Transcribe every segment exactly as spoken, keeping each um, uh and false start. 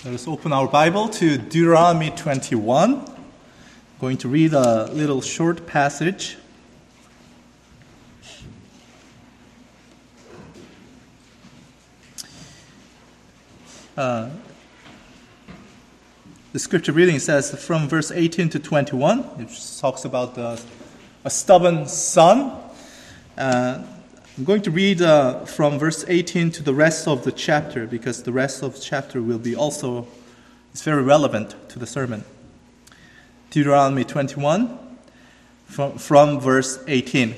Let us open our Bible to Deuteronomy twenty-one. I'm going to read a little short passage. Uh, the scripture reading says from verse eighteen to twenty-one. It talks about the, a stubborn son. Uh, I'm going to read uh, from verse eighteen to the rest of the chapter because the rest of the chapter will be also, it's very relevant to the sermon. Deuteronomy twenty-one from, from verse eighteen.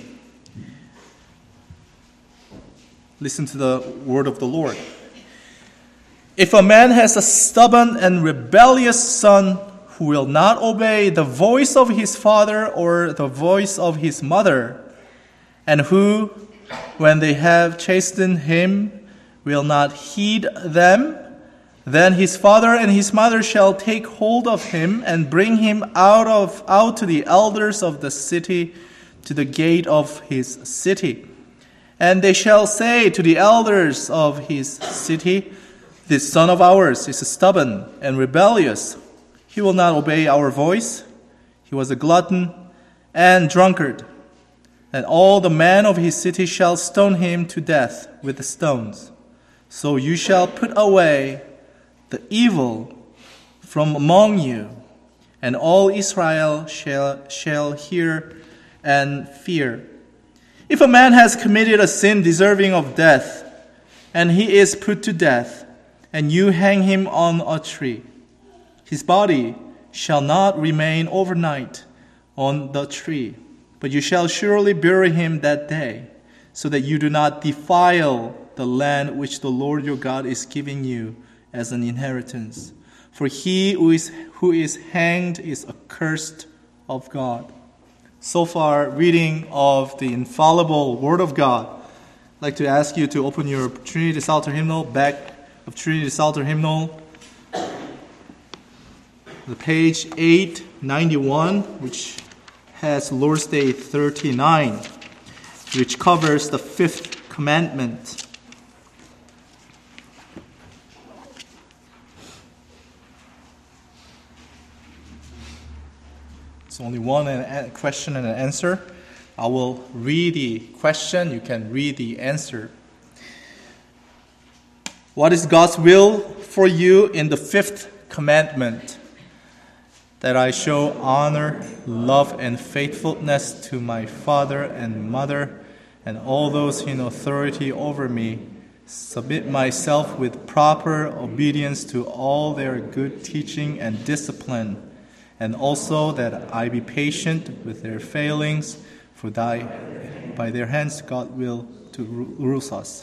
Listen to the word of the Lord. If a man has a stubborn and rebellious son who will not obey the voice of his father or the voice of his mother, and who, when they have chastened him, will not heed them, then his father and his mother shall take hold of him and bring him out of out to the elders of the city, to the gate of his city. And they shall say to the elders of his city, "This son of ours is stubborn and rebellious. He will not obey our voice. He was a glutton and drunkard. And all the men of his city shall stone him to death with the stones. So you shall put away the evil from among you, and all Israel shall, shall hear and fear. If a man has committed a sin deserving of death, and he is put to death, and you hang him on a tree, his body shall not remain overnight on the tree, but you shall surely bury him that day, so that you do not defile the land which the Lord your God is giving you as an inheritance. For he who is, who is hanged is accursed of God." So far, reading of the infallible Word of God. I'd like to ask you to open your Trinity Psalter hymnal, back of Trinity Psalter hymnal, the page eight ninety-one, which has Lord's Day thirty-nine, which covers the fifth commandment. It's only one question and an answer. I will read the question. You can read the answer. What is God's will for you in the fifth commandment? That I show honor, love, and faithfulness to my father and mother, and all those in authority over me, submit myself with proper obedience to all their good teaching and discipline, and also that I be patient with their failings, for thy, by their hands God will to rule us.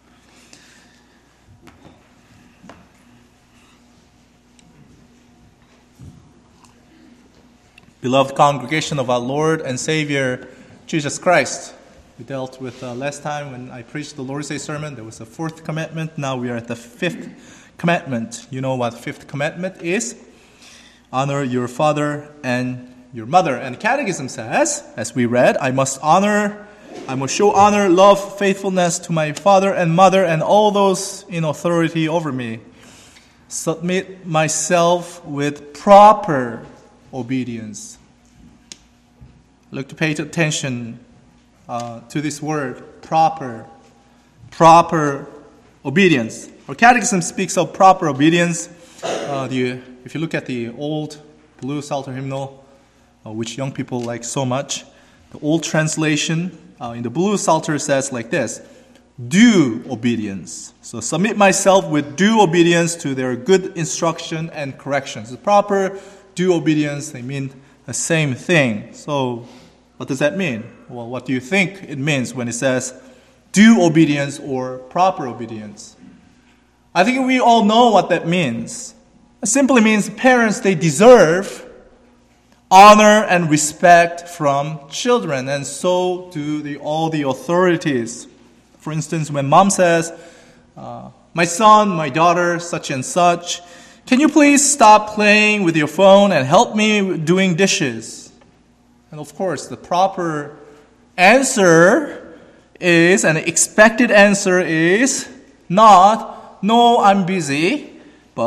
Beloved congregation of our Lord and Savior, Jesus Christ. We dealt with uh, last time when I preached the Lord's Day sermon, there was a fourth commandment. Now we are at the fifth commandment. You know what the fifth commandment is? Honor your father and your mother. And the Catechism says, as we read, I must honor, I must show honor, love, faithfulness to my father and mother and all those in authority over me. Submit myself with proper obedience. Look to pay attention uh, to this word, proper. Proper obedience. Our Catechism speaks of proper obedience. Uh, the, if you look at the old blue Psalter hymnal, uh, which young people like so much, the old translation uh, in the blue Psalter says like this: due obedience. So submit myself with due obedience to their good instruction and corrections. The proper due obedience, they mean the same thing. So what does that mean? Well, what do you think it means when it says due obedience or proper obedience? I think we all know what that means. It simply means parents, they deserve honor and respect from children, and so do the, all the authorities. For instance, when mom says, uh, my son, my daughter, such and such, can you please stop playing with your phone and help me doing dishes? And of course, the proper answer is, an expected answer is not, no, I'm busy, but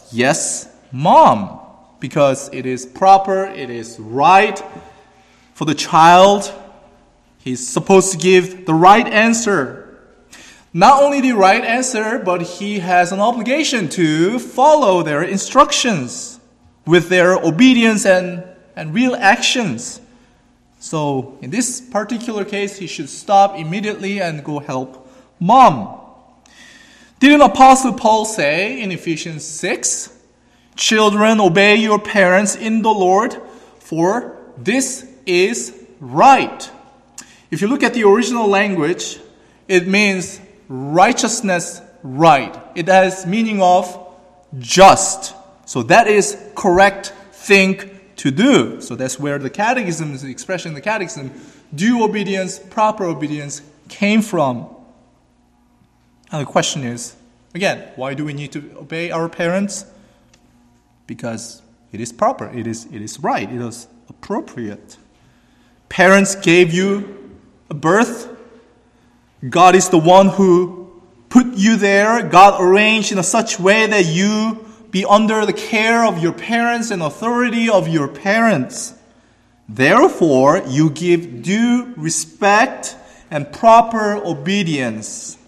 yes, mom, because it is proper, it is right for the child. He's supposed to give the right answer. Not only the right answer, but he has an obligation to follow their instructions with their obedience and, and real actions. So in this particular case, he should stop immediately and go help mom. Didn't Apostle Paul say in Ephesians six, "Children, obey your parents in the Lord, for this is right"? If you look at the original language, it means righteousness, right. It has meaning of just. So that is correct thing to do. So that's where the catechism, the expression in the catechism, due obedience, proper obedience, came from. And the question is, again, why do we need to obey our parents? Because it is proper, it is, it is right, it is appropriate. Parents gave you a birth. God is the one who put you there. God arranged in a such way that you be under the care of your parents and authority of your parents. Therefore, you give due respect and proper obedience.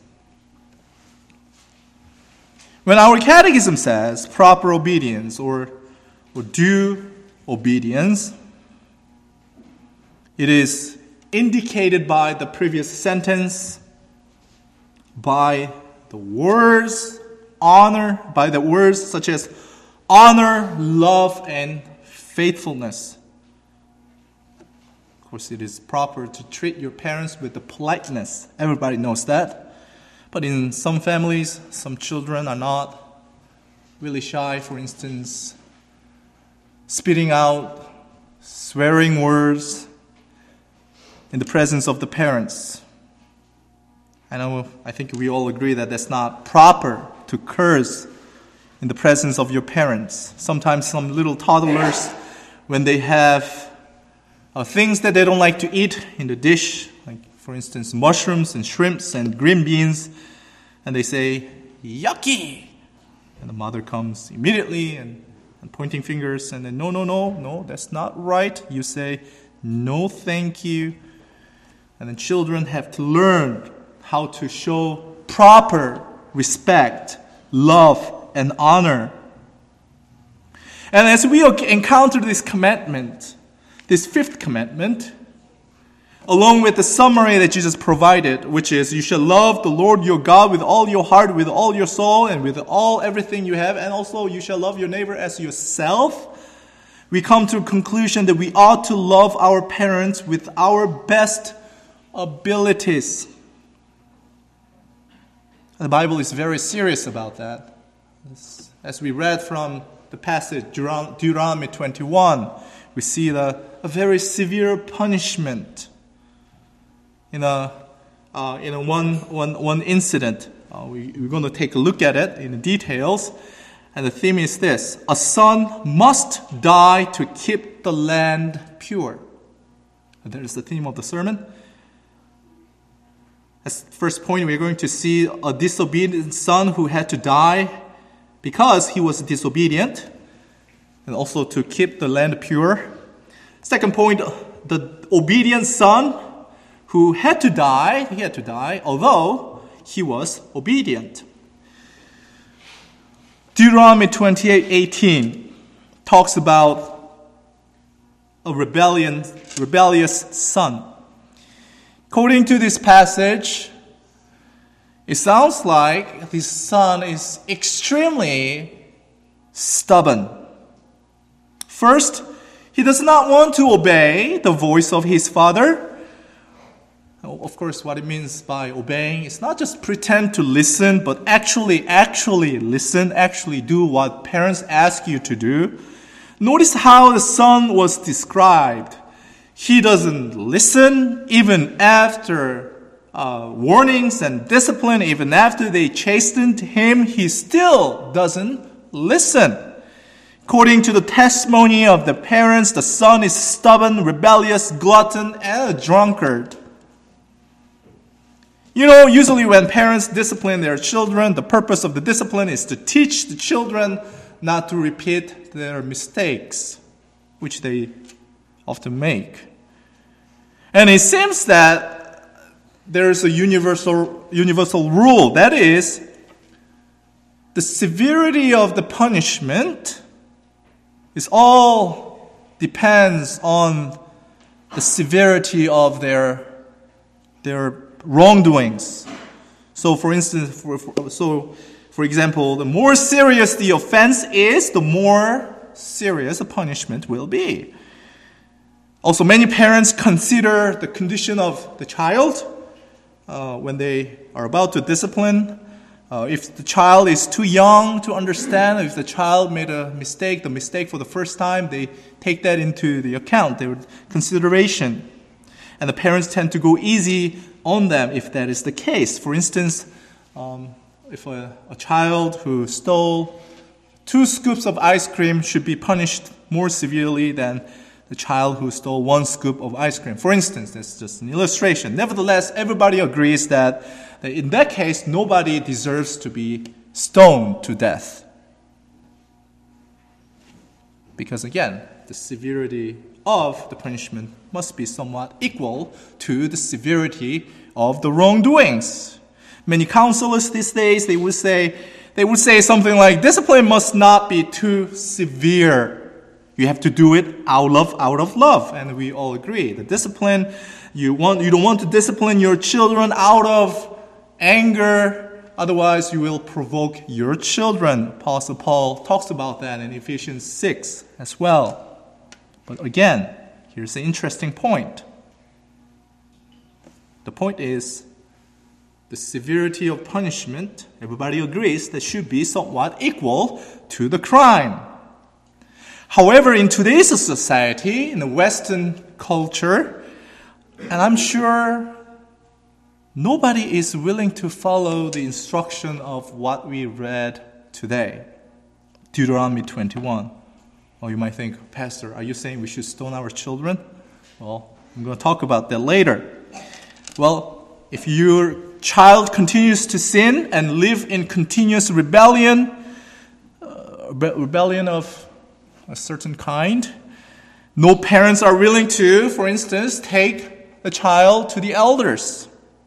When our catechism says proper obedience or, or due obedience, it is indicated by the previous sentence, by the words honor, by the words such as honor, love, and faithfulness. Of course, it is proper to treat your parents with the politeness. Everybody knows that. But in some families, some children are not really shy. For instance, spitting out swearing words in the presence of the parents. I know, I think we all agree that that's not proper to curse in the presence of your parents. Sometimes some little toddlers, when they have uh, things that they don't like to eat in the dish, like for instance mushrooms and shrimps and green beans, and they say, "Yucky!" And the mother comes immediately and, and pointing fingers, and then, no, no, no, no, that's not right. You say, "No, thank you." And then children have to learn how to show proper respect, love, and honor. And as we encounter this commandment, this fifth commandment, along with the summary that Jesus provided, which is, you shall love the Lord your God with all your heart, with all your soul, and with all everything you have, and also you shall love your neighbor as yourself, we come to a conclusion that we ought to love our parents with our best abilities. The Bible is very serious about that. As we read from the passage, Deuteronomy twenty-one, we see the, a very severe punishment in a uh, in a one, one, one incident. Uh, we, we're going to take a look at it in the details. And the theme is this: a son must die to keep the land pure. And that is the theme of the sermon. As first point, we're going to see a disobedient son who had to die because he was disobedient, and also to keep the land pure. Second point, the obedient son who had to die, he had to die, although he was obedient. Deuteronomy twenty-eight eighteen talks about a rebellion, rebellious son. According to this passage, it sounds like this son is extremely stubborn. First, he does not want to obey the voice of his father. Of course, what it means by obeying is not just pretend to listen, but actually, actually listen, actually do what parents ask you to do. Notice how the son was described. He doesn't listen even after uh, warnings and discipline, even after they chastened him, he still doesn't listen. According to the testimony of the parents, the son is stubborn, rebellious, glutton, and a drunkard. You know, usually when parents discipline their children, the purpose of the discipline is to teach the children not to repeat their mistakes, which they often make. And it seems that there's a universal universal rule. That is, the severity of the punishment is all depends on the severity of their their wrongdoings. So, for instance, for, for, so for example, the more serious the offense is, the more serious the punishment will be. Also, many parents consider the condition of the child uh, when they are about to discipline. Uh, if the child is too young to understand, if the child made a mistake, the mistake for the first time, they take that into the account, their consideration. And the parents tend to go easy on them if that is the case. For instance, um, if a, a child who stole two scoops of ice cream should be punished more severely than the child who stole one scoop of ice cream. For instance, that's just an illustration. Nevertheless, everybody agrees that, that in that case, nobody deserves to be stoned to death. Because again, the severity of the punishment must be somewhat equal to the severity of the wrongdoings. Many counselors these days, they would say, they would say something like, discipline must not be too severe. You have to do it out of out of love, and we all agree. The discipline you want you don't want to discipline your children out of anger, otherwise you will provoke your children. Apostle Paul talks about that in Ephesians six as well. But again, here's the interesting point. The point is the severity of punishment. Everybody agrees that should be somewhat equal to the crime. However, in today's society, in the Western culture, and I'm sure nobody is willing to follow the instruction of what we read today, Deuteronomy twenty-one. Or you might think, Pastor, are you saying we should stone our children? Well, I'm going to talk about that later. Well, if your child continues to sin and live in continuous rebellion, uh, rebellion of a certain kind. No parents are willing to, for instance, take the child to the elders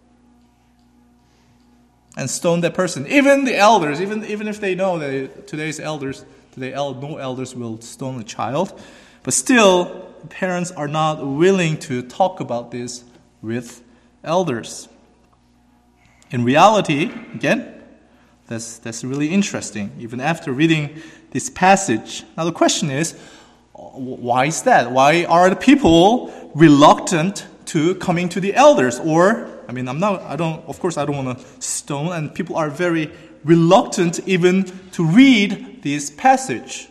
and stone that person. Even the elders, even, even if they know that today's elders, today no elders will stone a child, but still, parents are not willing to talk about this with elders. In reality, again, that's, that's really interesting. Even after reading this passage. Now the question is, why is that? Why are the people reluctant to coming to the elders? Or, I mean, I'm not, I don't, of course I don't want to stone, and people are very reluctant even to read this passage.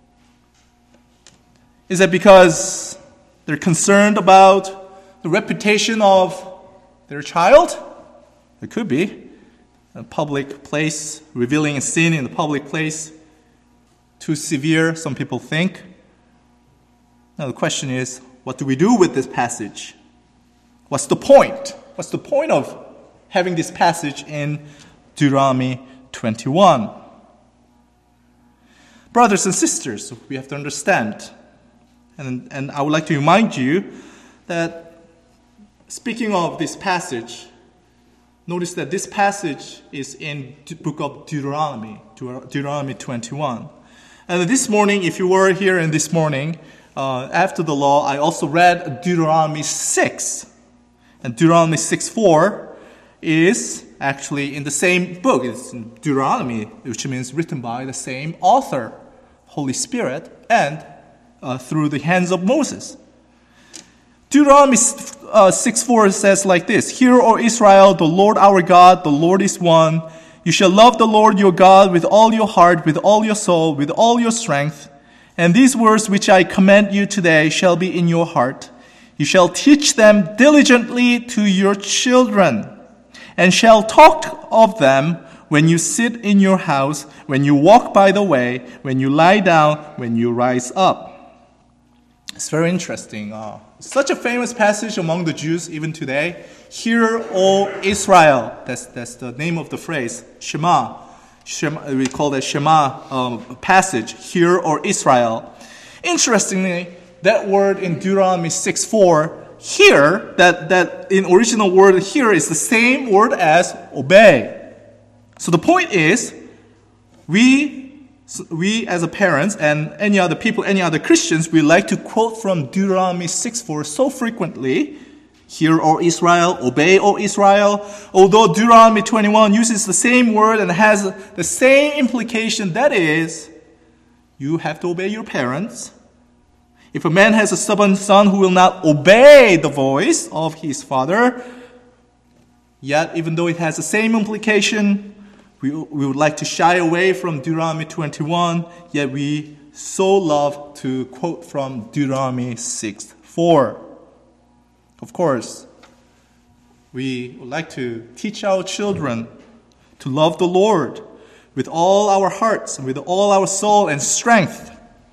Is that because they're concerned about the reputation of their child? It could be. A public place, revealing a sin in the public place, too severe, some people think. Now the question is, what do we do with this passage? What's the point? What's the point of having this passage in Deuteronomy twenty-one? Brothers and sisters, we have to understand, and, and I would like to remind you that speaking of this passage, notice that this passage is in the book of Deuteronomy, Deuteronomy twenty-one. And this morning, if you were here in this morning, uh, after the law, I also read Deuteronomy six. And Deuteronomy six four is actually in the same book. It's in Deuteronomy, which means written by the same author, Holy Spirit, and uh, through the hands of Moses. Deuteronomy uh, six four says like this, Hear, O Israel, the Lord our God, the Lord is one. You shall love the Lord your God with all your heart, with all your soul, with all your strength. And these words which I command you today shall be in your heart. You shall teach them diligently to your children, and shall talk of them when you sit in your house, when you walk by the way, when you lie down, when you rise up. It's very interesting. Uh, such a famous passage among the Jews even today. Hear, O Israel. That's, that's the name of the phrase. Shema. Shema, we call that Shema um, passage, Hear, O Israel. Interestingly, that word in Deuteronomy six four, hear, that, that in original word hear is the same word as obey. So the point is, we, we as a parents and any other people, any other Christians, we like to quote from Deuteronomy six four so frequently. Hear, O Israel, obey, O Israel. Although Deuteronomy twenty-one uses the same word and has the same implication, that is, you have to obey your parents. If a man has a stubborn son who will not obey the voice of his father, yet even though it has the same implication, we, we would like to shy away from Deuteronomy twenty-one, yet we so love to quote from Deuteronomy six four. Of course, we would like to teach our children to love the Lord with all our hearts, with all our soul and strength.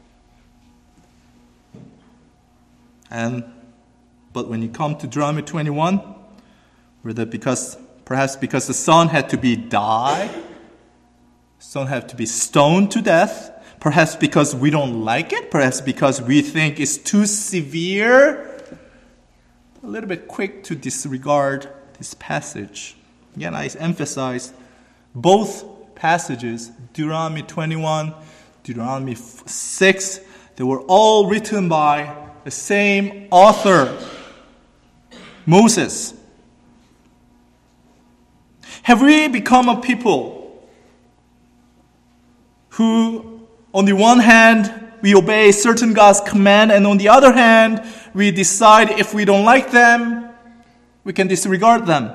And but when you come to Deuteronomy twenty-one, whether because perhaps because the son had to be die, son had to be stoned to death, perhaps because we don't like it, perhaps because we think it's too severe, a little bit quick to disregard this passage. Again, I emphasize both passages, Deuteronomy twenty-one, Deuteronomy six, they were all written by the same author, Moses. Have we become a people who, on the one hand, we obey certain God's command, and on the other hand, we decide if we don't like them, we can disregard them?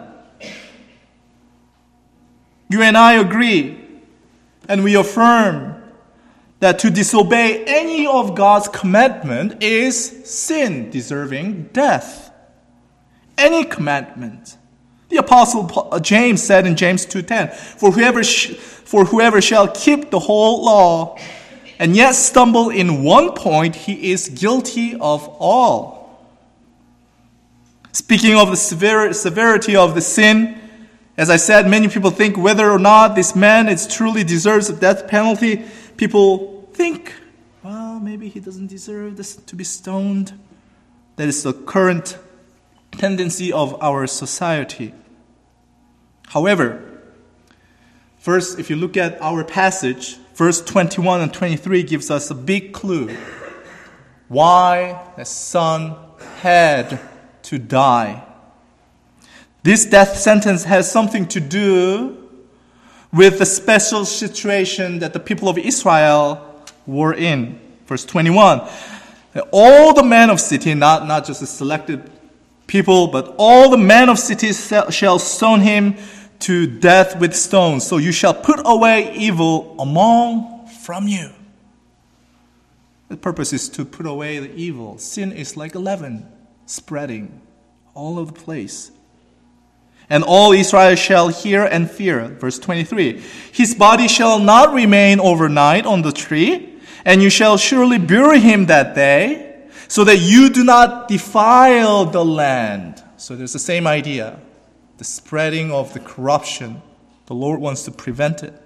You and I agree, and we affirm that to disobey any of God's commandment is sin deserving death. Any commandment. The Apostle James said in James two ten, For whoever sh- for whoever shall keep the whole law and yet stumble in one point, he is guilty of all. Speaking of the sever- severity of the sin, as I said, many people think whether or not this man is truly deserves a death penalty. People think, well, maybe he doesn't deserve this to be stoned. That is the current tendency of our society. However, first, if you look at our passage, verse twenty-one and twenty-three gives us a big clue why the son had to die. This death sentence has something to do with the special situation that the people of Israel were in. Verse twenty-one, all the men of city, not, not just the selected people, but all the men of cities shall stone him to death with stones. So you shall put away evil among from you. The purpose is to put away the evil. Sin is like a leaven, spreading all over the place. And all Israel shall hear and fear. Verse twenty-three, his body shall not remain overnight on the tree, and you shall surely bury him that day, so that you do not defile the land. So there's the same idea. The spreading of the corruption. The Lord wants to prevent it.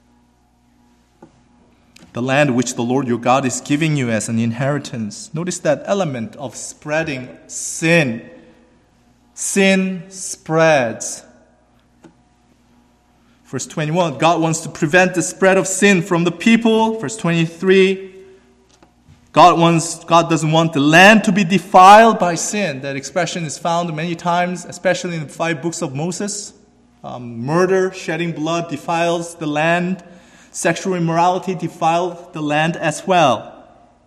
The land which the Lord your God is giving you as an inheritance. Notice that element of spreading sin. Sin spreads. Verse twenty-one, God wants to prevent the spread of sin from the people. Verse twenty-three, God wants, God doesn't want the land to be defiled by sin. That expression is found many times, especially in the five books of Moses. Um, murder, shedding blood defiles the land. Sexual immorality defiles the land as well.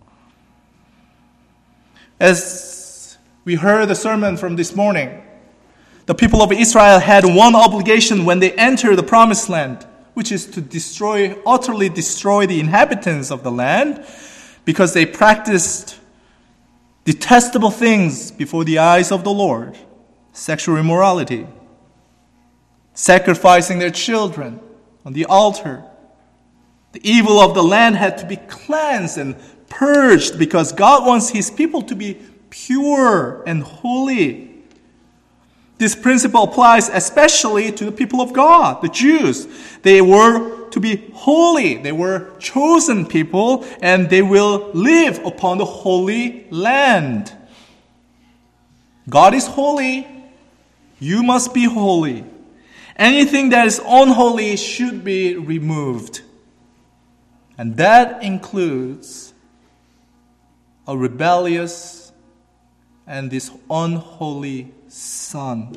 As we heard the sermon from this morning, the people of Israel had one obligation when they entered the promised land, which is to destroy, utterly destroy the inhabitants of the land, because they practiced detestable things before the eyes of the Lord. Sexual immorality, sacrificing their children on the altar. The evil of the land had to be cleansed and purged because God wants his people to be pure and holy. This principle applies especially to the people of God, the Jews. They were to be holy. They were chosen people, and they will live upon the holy land. God is holy. You must be holy. Anything that is unholy should be removed. And that includes a rebellious and this unholy son.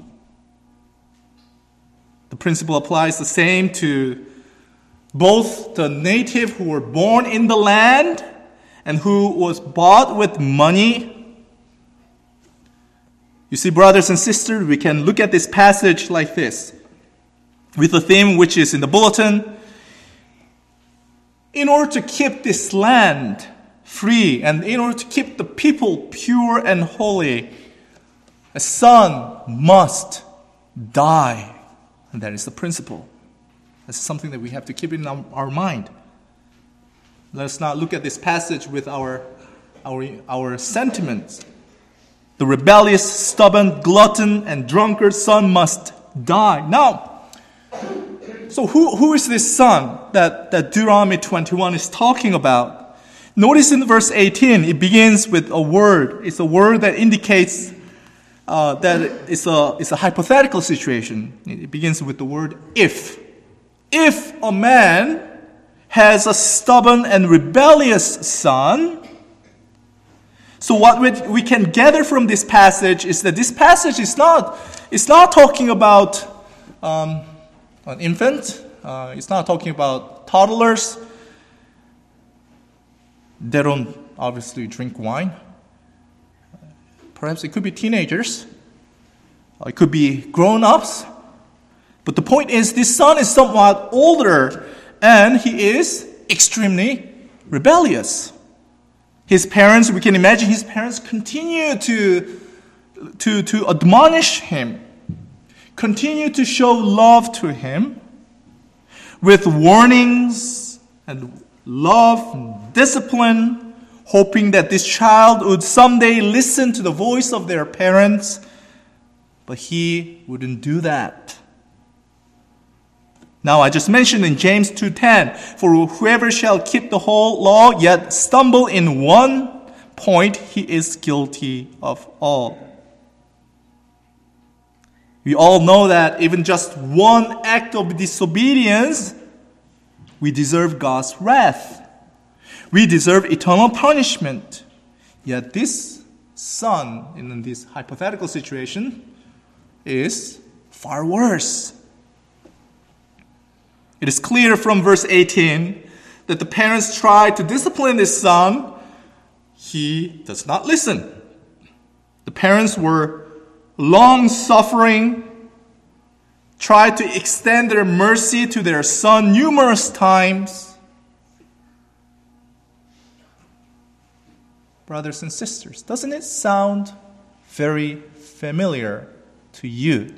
The principle applies the same to both the native who were born in the land and who was bought with money. You see, brothers and sisters, we can look at this passage like this, with the theme which is in the bulletin. In order to keep this land free and in order to keep the people pure and holy, a son must die. And that is the principle. That's something that we have to keep in our mind. Let's not look at this passage with our, our, our sentiments. The rebellious, stubborn, glutton, and drunkard son must die. Now, so who, who is this son that, that Deuteronomy twenty-one is talking about? Notice in verse eighteen, it begins with a word. It's a word that indicates uh, that it's a, it's a hypothetical situation. It begins with the word if. If a man has a stubborn and rebellious son, so what we can gather from this passage is that this passage is not, it's not talking about um, an infant. Uh, it's not talking about toddlers. They don't obviously drink wine. Perhaps it could be teenagers. It could be grown-ups. But the point is, this son is somewhat older, and he is extremely rebellious. His parents, we can imagine his parents continue to, to, to admonish him, continue to show love to him with warnings and love and discipline, hoping that this child would someday listen to the voice of their parents, but he wouldn't do that. Now, I just mentioned in James two ten, for whoever shall keep the whole law, yet stumble in one point, he is guilty of all. We all know that even just one act of disobedience, we deserve God's wrath. We deserve eternal punishment. Yet this son, in this hypothetical situation, is far worse. It is clear from verse eighteen that the parents try to discipline this son. He does not listen. The parents were long-suffering, tried to extend their mercy to their son numerous times. Brothers and sisters, doesn't it sound very familiar to you?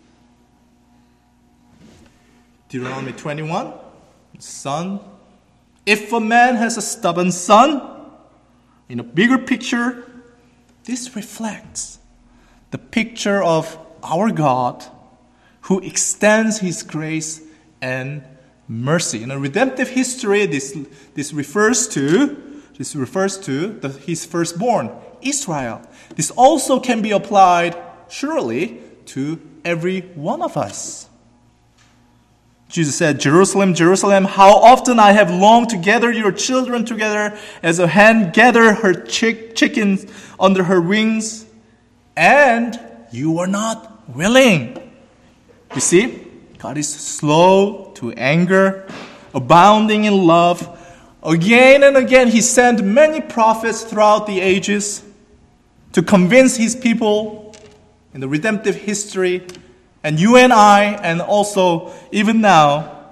Deuteronomy twenty-one, son. If a man has a stubborn son, in a bigger picture, this reflects the picture of our God who extends his grace and mercy. In a redemptive history, this, this refers to, this refers to the, his firstborn, Israel. This also can be applied, surely, to every one of us. Jesus said, Jerusalem, Jerusalem, how often I have longed to gather your children together as a hen gathers her chick- chickens under her wings, and you are not willing. You see, God is slow to anger, abounding in love. Again and again, he sent many prophets throughout the ages to convince his people in the redemptive history. And you and I, and also even now,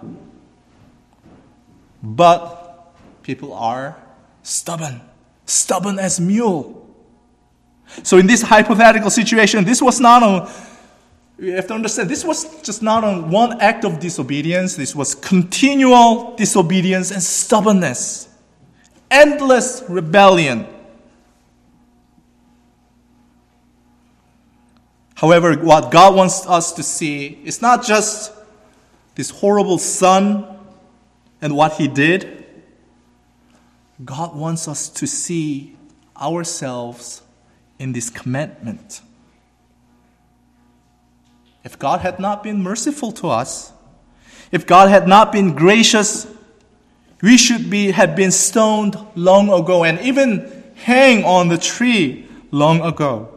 but people are stubborn, stubborn as mule. So in this hypothetical situation, this was not a, you have to understand, this was just not a one act of disobedience. This was continual disobedience and stubbornness, endless rebellion. However, what God wants us to see is not just this horrible son and what he did. God wants us to see ourselves in this commandment. If God had not been merciful to us, if God had not been gracious, we should be have been stoned long ago and even hang on the tree long ago.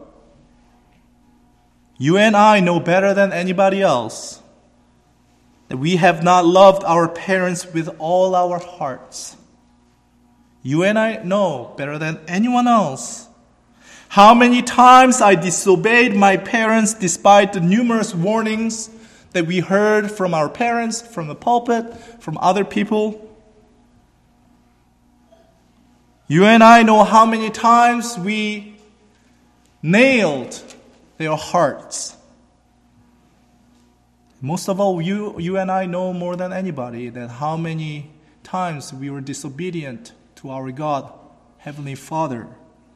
You and I know better than anybody else that we have not loved our parents with all our hearts. You and I know better than anyone else how many times I disobeyed my parents despite the numerous warnings that we heard from our parents, from the pulpit, from other people. You and I know how many times we nailed their hearts. Most of all, you, you and I know more than anybody that how many times we were disobedient to our God, Heavenly Father.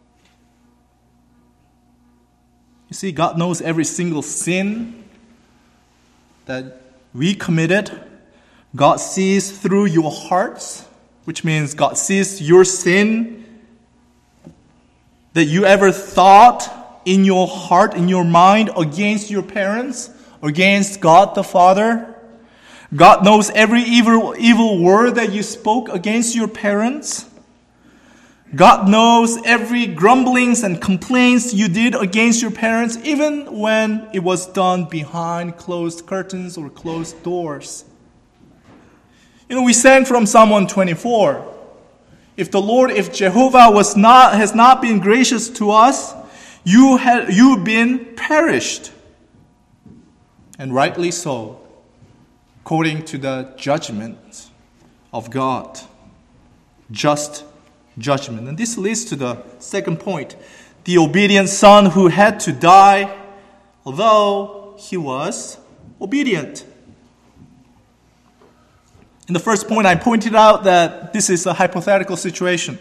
You see, God knows every single sin that we committed. God sees through your hearts, which means God sees your sin that you ever thought in your heart, in your mind, against your parents, against God the Father. God knows every evil, evil word that you spoke against your parents. God knows every grumblings and complaints you did against your parents, even when it was done behind closed curtains or closed doors. You know, we sang from Psalm one twenty-four. If the Lord, if Jehovah was not, has not been gracious to us, you had, you've been perished. And rightly so, according to the judgment of God. Just judgment. And this leads to the second point. The obedient son who had to die, although he was obedient. In the first point, I pointed out that this is a hypothetical situation.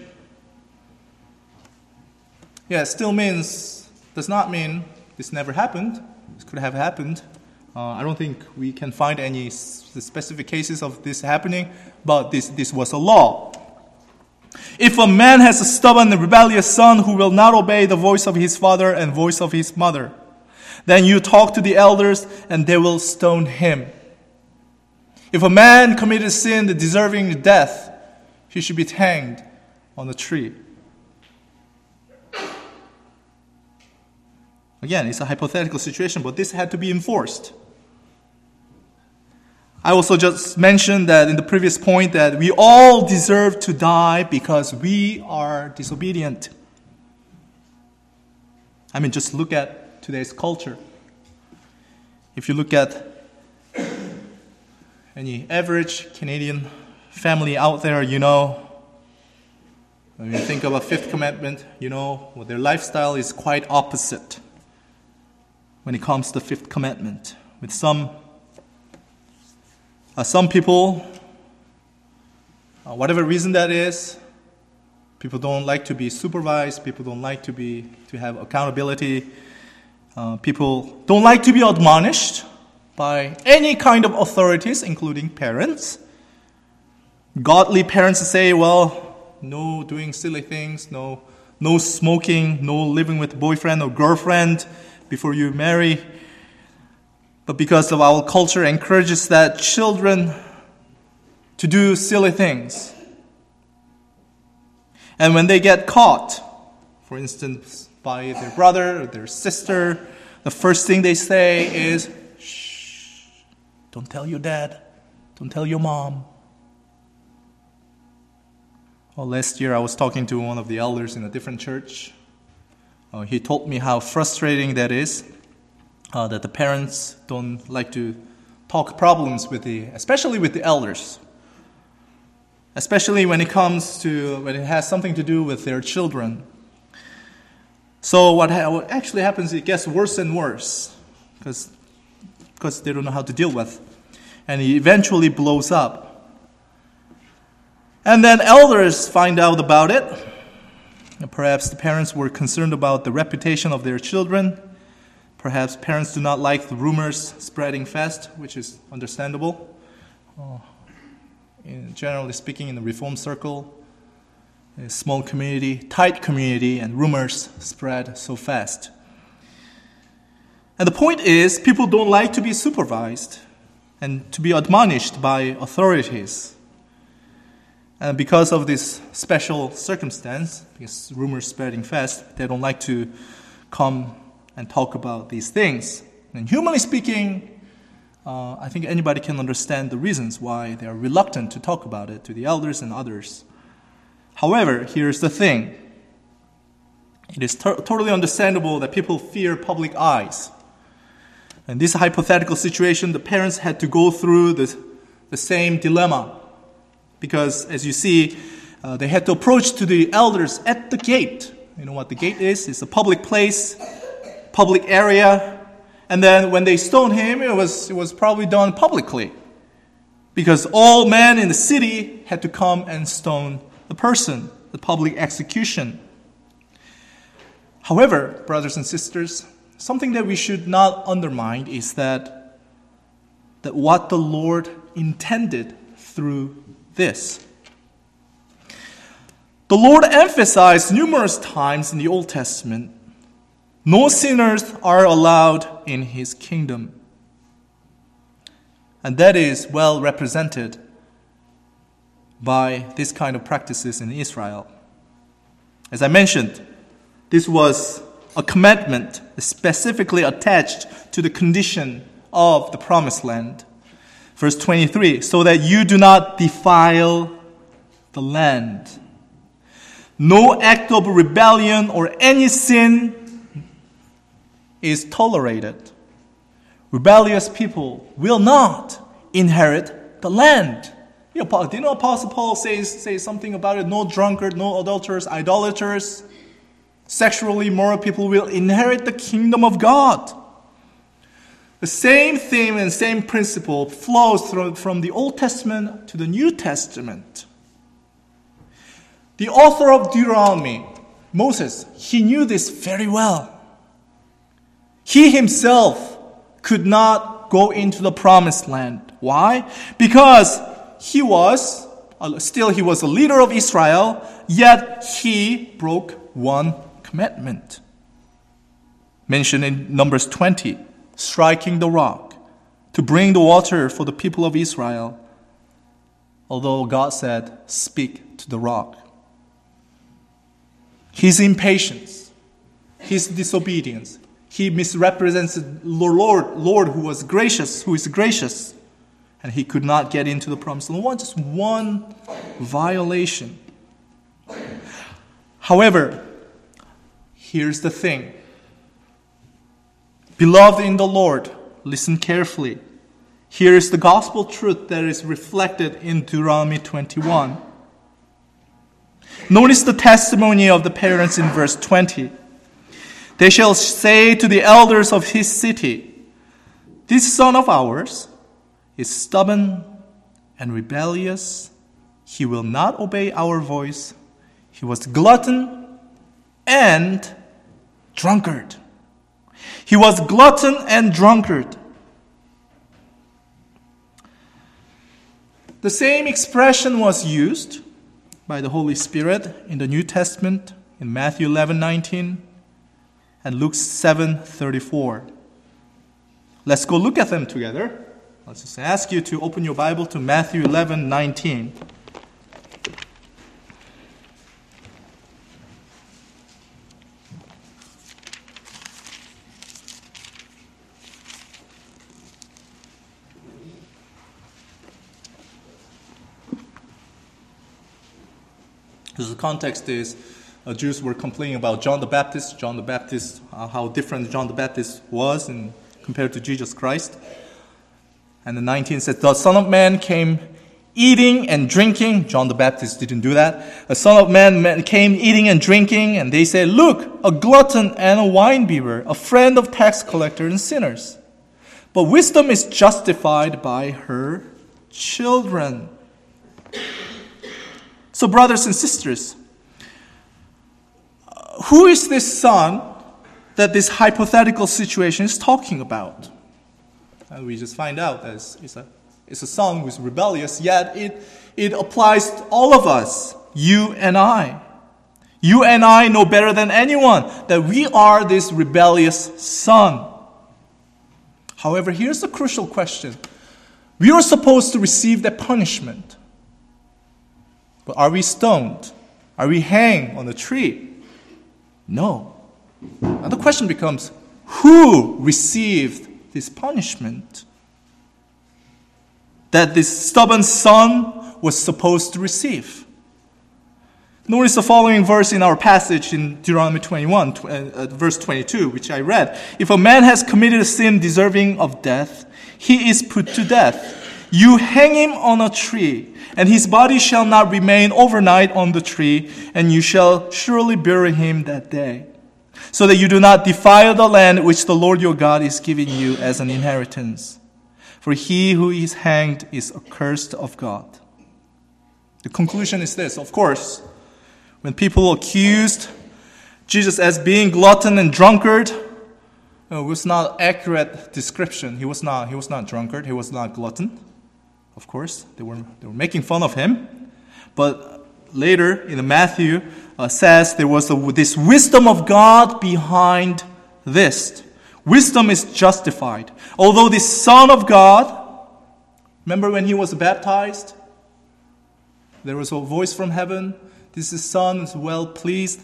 Yeah, it still means, does not mean this never happened. This could have happened. Uh, I don't think we can find any specific cases of this happening, but this, this was a law. If a man has a stubborn and rebellious son who will not obey the voice of his father and voice of his mother, then you talk to the elders and they will stone him. If a man committed sin deserving death, he should be hanged on a tree. Again, it's a hypothetical situation, but this had to be enforced. I also just mentioned that in the previous point that we all deserve to die because we are disobedient. I mean, just look at today's culture. If you look at any average Canadian family out there, you know, when you think of a fifth commandment, you know, well, their lifestyle is quite opposite when it comes to the fifth commandment. With some Uh, some people, uh, whatever reason that is, people don't like to be supervised, people don't like to be to have accountability, uh, people don't like to be admonished by any kind of authorities, including parents. Godly parents say, well, no doing silly things, no, no smoking, no living with boyfriend or girlfriend before you marry. But because of our culture encourages that children to do silly things. And when they get caught, for instance, by their brother or their sister, the first thing they say is, shh, don't tell your dad, don't tell your mom. Well, last year I was talking to one of the elders in a different church. Uh, he told me how frustrating that is. Uh, that the parents don't like to talk problems with the, especially with the elders, especially when it comes to when it has something to do with their children. So what, ha- what actually happens? It gets worse and worse because because they don't know how to deal with, and it eventually blows up. And then elders find out about it. And perhaps the parents were concerned about the reputation of their children. perhaps parents do not like the rumors spreading fast, which is understandable. Uh, in, generally speaking, in the Reform circle, a small community, tight community, and rumors spread so fast. And the point is, people don't like to be supervised and to be admonished by authorities. And because of this special circumstance, because rumors spreading fast, they don't like to come and talk about these things. And humanly speaking, uh, I think anybody can understand the reasons why they are reluctant to talk about it to the elders and others. However, here's the thing. It is to- totally understandable that people fear public eyes. In this hypothetical situation, the parents had to go through the, the same dilemma. Because, as you see, uh, they had to approach to the elders at the gate. You know what the gate is? It's a public place, public area. And then when they stoned him, it was, it was probably done publicly. Because all men in the city had to come and stone the person, the public execution. However, brothers and sisters, something that we should not undermine is that, that what the Lord intended through this. The Lord emphasized numerous times in the Old Testament, no sinners are allowed in His kingdom. And that is well represented by this kind of practices in Israel. As I mentioned, this was a commandment specifically attached to the condition of the promised land. Verse twenty-three, so that you do not defile the land. No act of rebellion or any sin is tolerated. Rebellious people will not inherit the land. You know, do you know Apostle Paul says, says something about it? No drunkard, no adulterers, idolaters, sexually immoral people will inherit the kingdom of God. The same theme and same principle flows through, from the Old Testament to the New Testament. The author of Deuteronomy, Moses, he knew this very well. He himself could not go into the promised land. Why? Because he was, still he was a leader of Israel, yet he broke one commandment. Mentioned in Numbers twenty. Striking the rock to bring the water for the people of Israel, although God said, speak to the rock. His impatience, his disobedience, he misrepresents the Lord, Lord who was gracious, who is gracious, and he could not get into the promised land. One, just one violation. However, here's the thing. Beloved in the Lord, listen carefully. Here is the gospel truth that is reflected in Deuteronomy twenty-one. Notice the testimony of the parents in verse twenty. They shall say to the elders of his city, this son of ours is stubborn and rebellious. He will not obey our voice. He was glutton and drunkard. He was glutton and drunkard. The same expression was used by the Holy Spirit in the New Testament in Matthew eleven nineteen and Luke seven thirty-four. Let's go look at them together. Let's just ask you to open your Bible to Matthew eleven nineteen. Because the context is uh, Jews were complaining about John the Baptist, John the Baptist, uh, how different John the Baptist was in, compared to Jesus Christ. And the nineteen says, the Son of Man came eating and drinking. John the Baptist didn't do that. The Son of Man came eating and drinking, and they said, look, a glutton and a winebibber, a friend of tax collectors and sinners. But wisdom is justified by her children. So, brothers and sisters, who is this son that this hypothetical situation is talking about. And we just find out that it's, it's, a, it's a son who's rebellious, yet it, it applies to all of us, you and I. You and I know better than anyone that we are this rebellious son. However, here's the crucial question. We are supposed to receive that punishment. But are we stoned? Are we hanged on a tree? No. Now the question becomes, who received this punishment that this stubborn son was supposed to receive? Notice the following verse in our passage in Deuteronomy twenty-one, uh, verse twenty-two, which I read. If a man has committed a sin deserving of death, he is put to death. You hang him on a tree, and his body shall not remain overnight on the tree, and you shall surely bury him that day, so that you do not defile the land which the Lord your God is giving you as an inheritance. For he who is hanged is accursed of God. The conclusion is this, of course. When people accused Jesus as being glutton and drunkard, it was not accurate description. He was not, he was not drunkard. He was not glutton. Of course, they were, they were making fun of him. But later in Matthew uh, says there was a, this wisdom of God behind this. Wisdom is justified. Although the Son of God, remember when he was baptized? There was a voice from heaven. This is Son is well pleased.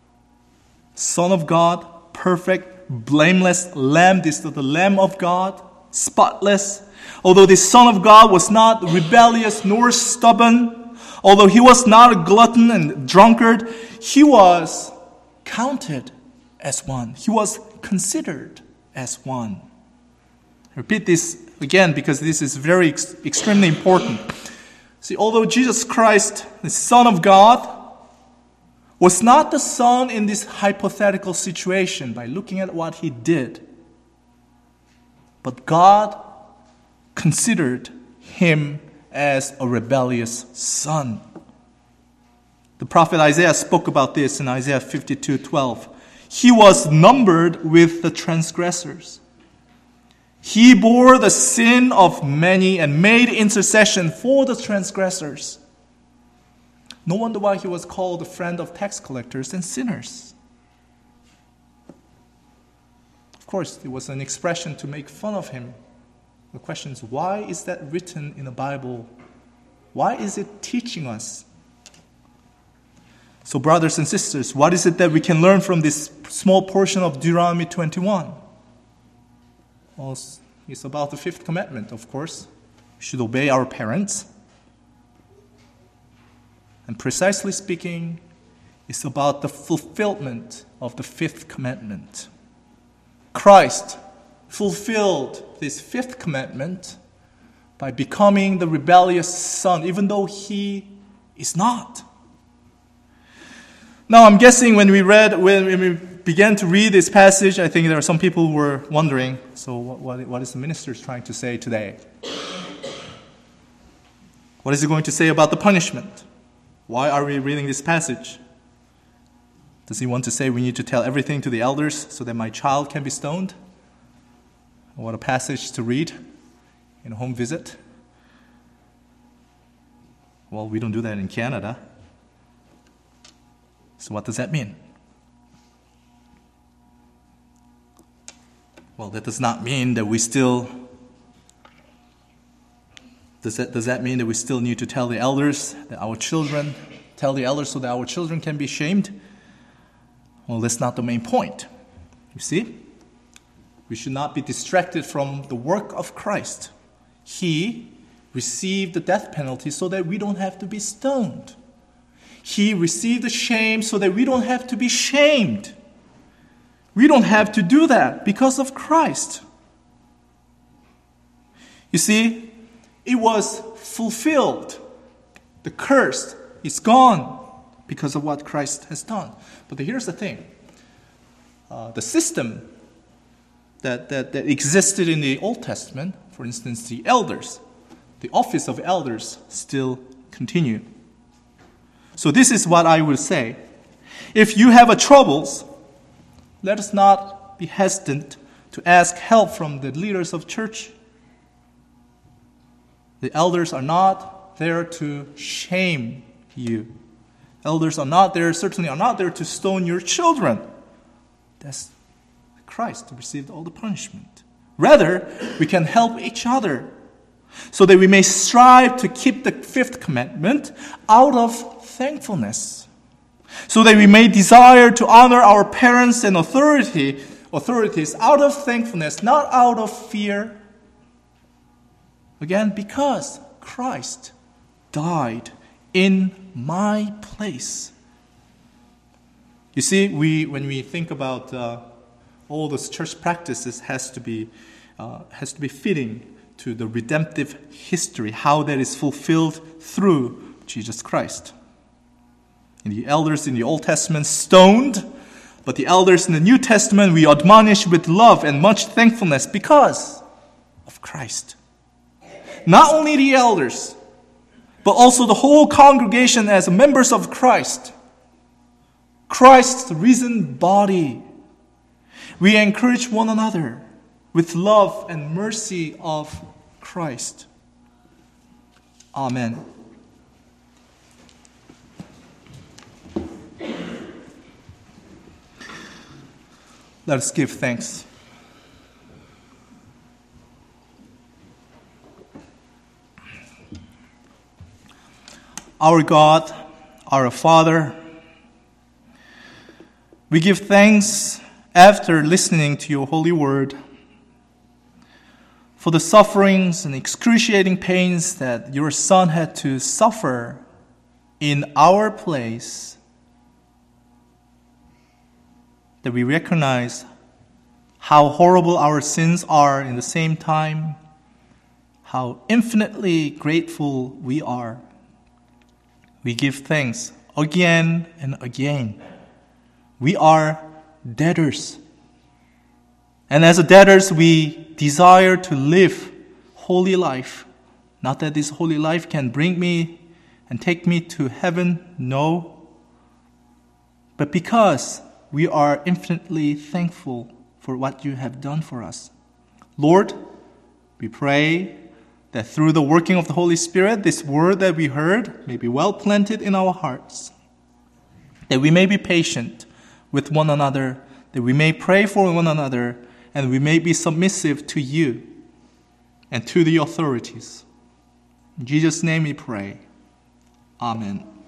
Son of God, perfect, blameless Lamb. This is the Lamb of God, spotless. Although the Son of God was not rebellious nor stubborn, although he was not a glutton and drunkard, he was counted as one. He was considered as one. I repeat this again because this is very ex- extremely important. See, although Jesus Christ, the Son of God, was not the Son in this hypothetical situation by looking at what he did, but God considered him as a rebellious son. The prophet Isaiah spoke about this in Isaiah fifty-two twelve. He was numbered with the transgressors. He bore the sin of many and made intercession for the transgressors. No wonder why he was called a friend of tax collectors and sinners. Of course, it was an expression to make fun of him. The question is, why is that written in the Bible? Why is it teaching us? So, brothers and sisters, what is it that we can learn from this small portion of Deuteronomy twenty-one? Well, it's about the fifth commandment, of course. We should obey our parents. And precisely speaking, it's about the fulfillment of the fifth commandment. Christ fulfilled this fifth commandment by becoming the rebellious son, even though he is not. Now, I'm guessing when we read, when we began to read this passage, I think there are some people who were wondering, so what, what, what is the minister trying to say today? What is he going to say about the punishment? Why are we reading this passage? Does he want to say we need to tell everything to the elders so that my child can be stoned? What a passage to read in a home visit. Well, we don't do that in Canada. So what does that mean? Well, that does not mean that we still... Does that, does that mean that we still need to tell the elders that our children, tell the elders so that our children can be shamed? Well, that's not the main point. You see? We should not be distracted from the work of Christ. He received the death penalty so that we don't have to be stoned. He received the shame so that we don't have to be shamed. We don't have to do that because of Christ. You see, it was fulfilled. The curse is gone because of what Christ has done. But here's the thing. Uh, the system that, that, that existed in the Old Testament, for instance, the elders, the office of elders still continue. So this is what I will say. If you have a troubles, let us not be hesitant to ask help from the leaders of church. The elders are not there to shame you. Elders are not there, certainly are not there to stone your children. That's Christ who received all the punishment. Rather, we can help each other so that we may strive to keep the fifth commandment out of thankfulness, so that we may desire to honor our parents and authority, authorities out of thankfulness, not out of fear. Again, because Christ died in my place. You see, we when we think about uh, all those church practices, has to be uh, has to be fitting to the redemptive history, how that is fulfilled through Jesus Christ. And the elders in the Old Testament stoned, but the elders in the New Testament we admonish with love and much thankfulness because of Christ. Not only the elders, but also the whole congregation as members of Christ. Christ's risen body. We encourage one another with love and mercy of Christ. Amen. Let us give thanks. Our God, our Father, we give thanks after listening to your holy word for the sufferings and excruciating pains that your Son had to suffer in our place, that we recognize how horrible our sins are, in the same time, how infinitely grateful we are. We give thanks again and again. We are debtors. And as debtors, we desire to live holy life. Not that this holy life can bring me and take me to heaven, no. But because we are infinitely thankful for what you have done for us. Lord, we pray that through the working of the Holy Spirit, this word that we heard may be well planted in our hearts, that we may be patient with one another, that we may pray for one another, and we may be submissive to you and to the authorities. In Jesus' name we pray. Amen.